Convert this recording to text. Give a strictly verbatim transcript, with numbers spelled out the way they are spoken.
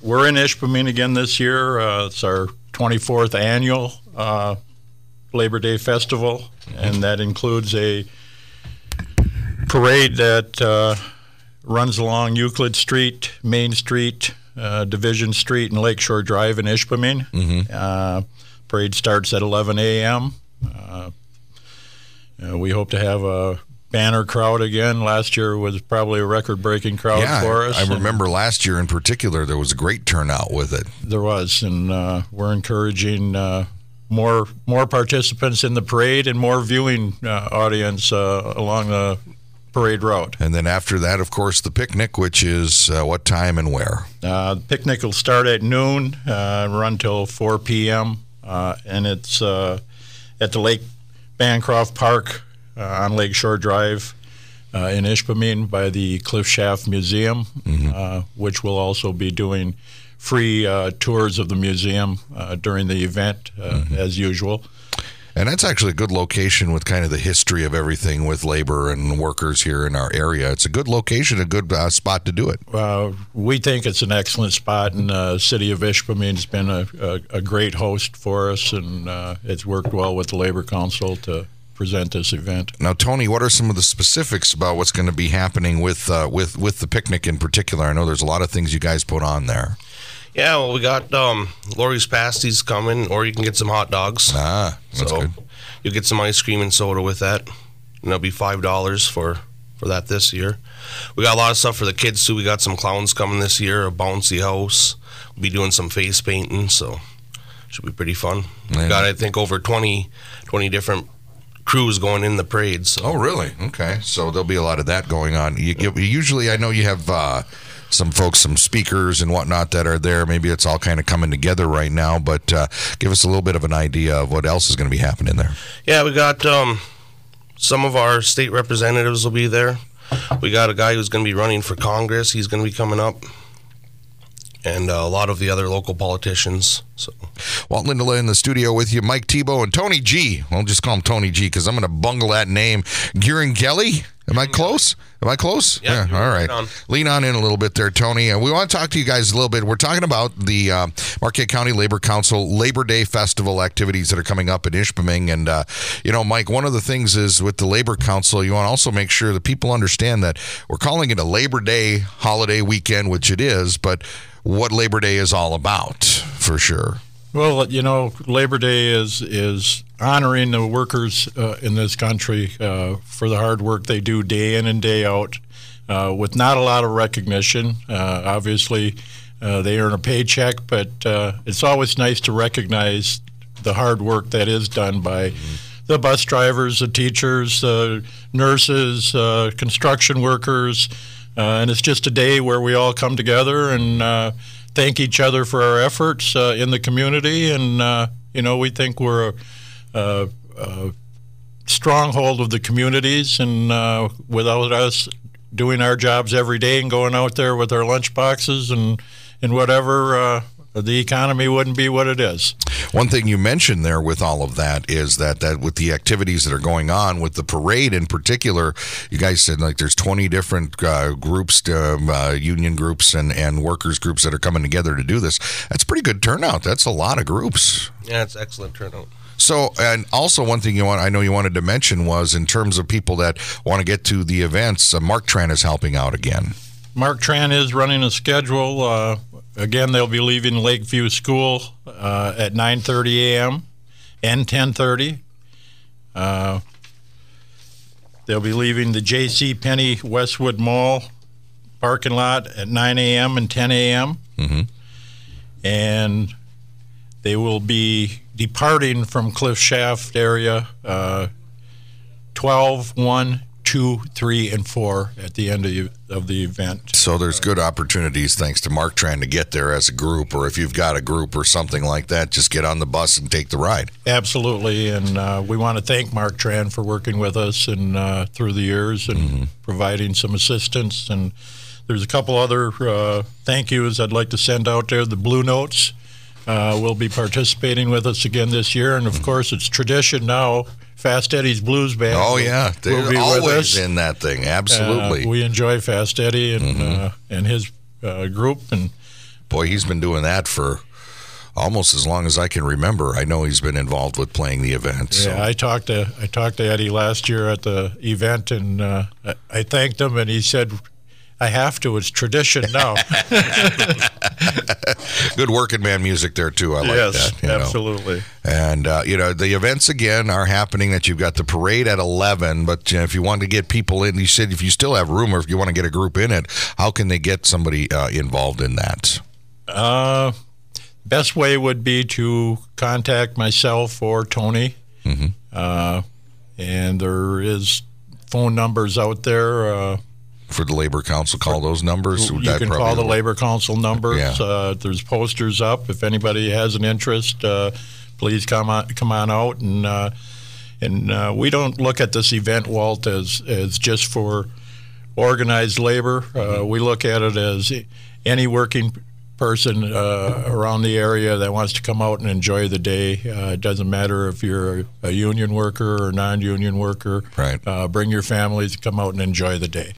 we're in Ishpeming again this year. Uh, it's our twenty-fourth annual uh, Labor Day Festival, and that includes a parade that uh, runs along Euclid Street, Main Street, uh, Division Street, and Lakeshore Drive in Ishpeming. Mm-hmm. Uh, parade starts at eleven a.m. Uh, uh, we hope to have a banner crowd again. Last year was probably a record-breaking crowd yeah, for us. I remember last year in particular, there was a great turnout with it. There was, and uh, we're encouraging uh, more more participants in the parade and more viewing uh, audience uh, along the parade route. And then after that, of course, the picnic, which is uh, what time and where? Uh, the picnic will start at noon, uh, run till four p.m., uh, and it's uh, at the Lake Bancroft Park Uh, on Lakeshore Drive uh, in Ishpeming by the Cliff Shaft Museum, mm-hmm. uh, which will also be doing free uh, tours of the museum uh, during the event, uh, mm-hmm. as usual. And that's actually a good location with kind of the history of everything with labor and workers here in our area. It's a good location, a good uh, spot to do it. Uh, we think it's an excellent spot, and the uh, city of Ishpeming has been a, a, a great host for us, and uh, it's worked well with the Labor Council to present this event. Now, Tony, what are some of the specifics about what's going to be happening with uh, with with the picnic in particular? I know there's a lot of things you guys put on there. Yeah, well, we got um, Lori's Pasties coming, or you can get some hot dogs. Ah, that's so good. You'll get some ice cream and soda with that, and it'll be five dollars for, for that this year. We got a lot of stuff for the kids, too. We got some clowns coming this year, a bouncy house. We'll be doing some face painting, so should be pretty fun. Yeah. We got, I think, over twenty, twenty different crews going in the parade. So. Oh, really? Okay. So there'll be a lot of that going on. You, you, usually, I know you have uh, some folks, some speakers and whatnot that are there. Maybe it's all kind of coming together right now, but uh, give us a little bit of an idea of what else is going to be happening there. Yeah, we got um, some of our state representatives will be there. We got a guy who's going to be running for Congress. He's going to be coming up. And uh, a lot of the other local politicians. So, Walt Lindela in the studio with you, Mike Tebow and Tony G. I'll just call him Tony G because I'm going to bungle that name. Giringeli? Am I close? Am I close? Yeah, yeah all right. On. Lean on in a little bit there, Tony. Uh, we want to talk to you guys a little bit. We're talking about the uh, Marquette County Labor Council Labor Day Festival activities that are coming up in Ishpeming. And, uh, you know, Mike, one of the things is with the Labor Council, you want to also make sure that people understand that we're calling it a Labor Day holiday weekend, which it is, but what Labor Day is all about, for sure. Well, you know, Labor Day is is honoring the workers uh, in this country uh, for the hard work they do day in and day out uh, with not a lot of recognition. Uh, obviously, uh, they earn a paycheck, but uh, it's always nice to recognize the hard work that is done by mm-hmm. the bus drivers, the teachers, the nurses, uh, construction workers. Uh, and it's just a day where we all come together and uh, thank each other for our efforts uh, in the community. And, uh, you know, we think we're a, a, a stronghold of the communities. And uh, without us doing our jobs every day and going out there with our lunch boxes and, and whatever, uh, the economy wouldn't be what it is. One thing you mentioned there with all of that is that, that with the activities that are going on, with the parade in particular, you guys said like there's twenty different uh, groups, um, uh, union groups and, and workers groups that are coming together to do this. That's a pretty good turnout. That's a lot of groups. Yeah, it's excellent turnout. So, and also one thing you want, I know you wanted to mention was in terms of people that want to get to the events, uh, Mark Tran is helping out again. Mark Tran is running a schedule. Uh, again, they'll be leaving Lakeview School uh, at nine thirty a.m. and ten thirty. Uh, they'll be leaving the J C. Penney Westwood Mall parking lot at nine a.m. and ten a.m. Mm-hmm. And they will be departing from Cliff Shaft area uh, twelve, one, two, three, and four at the end of the, of the event. So there's good opportunities thanks to Mark trying to get there as a group, or if you've got a group or something like that, just get on the bus and take the ride. Absolutely, and uh, we want to thank Mark Tran for working with us and uh, through the years and mm-hmm. providing some assistance. And there's a couple other uh, thank yous I'd like to send out there. The Blue Notes uh, will be participating with us again this year, and of mm-hmm. course it's tradition now. Fast Eddie's Blues Band. Oh yeah, they're will be always with us. in that thing. Absolutely, uh, we enjoy Fast Eddie and mm-hmm. uh, and his uh, group and. Boy, he's been doing that for almost as long as I can remember. I know he's been involved with playing the event. So. Yeah, I talked to I talked to Eddie last year at the event, and uh, I, I thanked him, and he said, "I have to. It's tradition now." Good working man music there too. I like yes, that. You know. absolutely. And uh, you know, the events again are happening. That you've got the parade at eleven, but you know, if you want to get people in, you said if you still have room, or if you want to get a group in it, how can they get somebody uh, involved in that? Uh, best way would be to contact myself or Tony. Mm-hmm. Uh, and there is phone numbers out there. Uh, For the Labor Council, call those numbers. You That can probably call the would- Labor Council numbers. Yeah. Uh, there's posters up. If anybody has an interest, uh, please come on, come on out. And uh, and uh, we don't look at this event, Walt, as as just for organized labor. Uh, we look at it as any working person uh, around the area that wants to come out and enjoy the day. Uh, it doesn't matter if you're a, a union worker or non-union worker. Right. Uh, bring your families, come out and enjoy the day.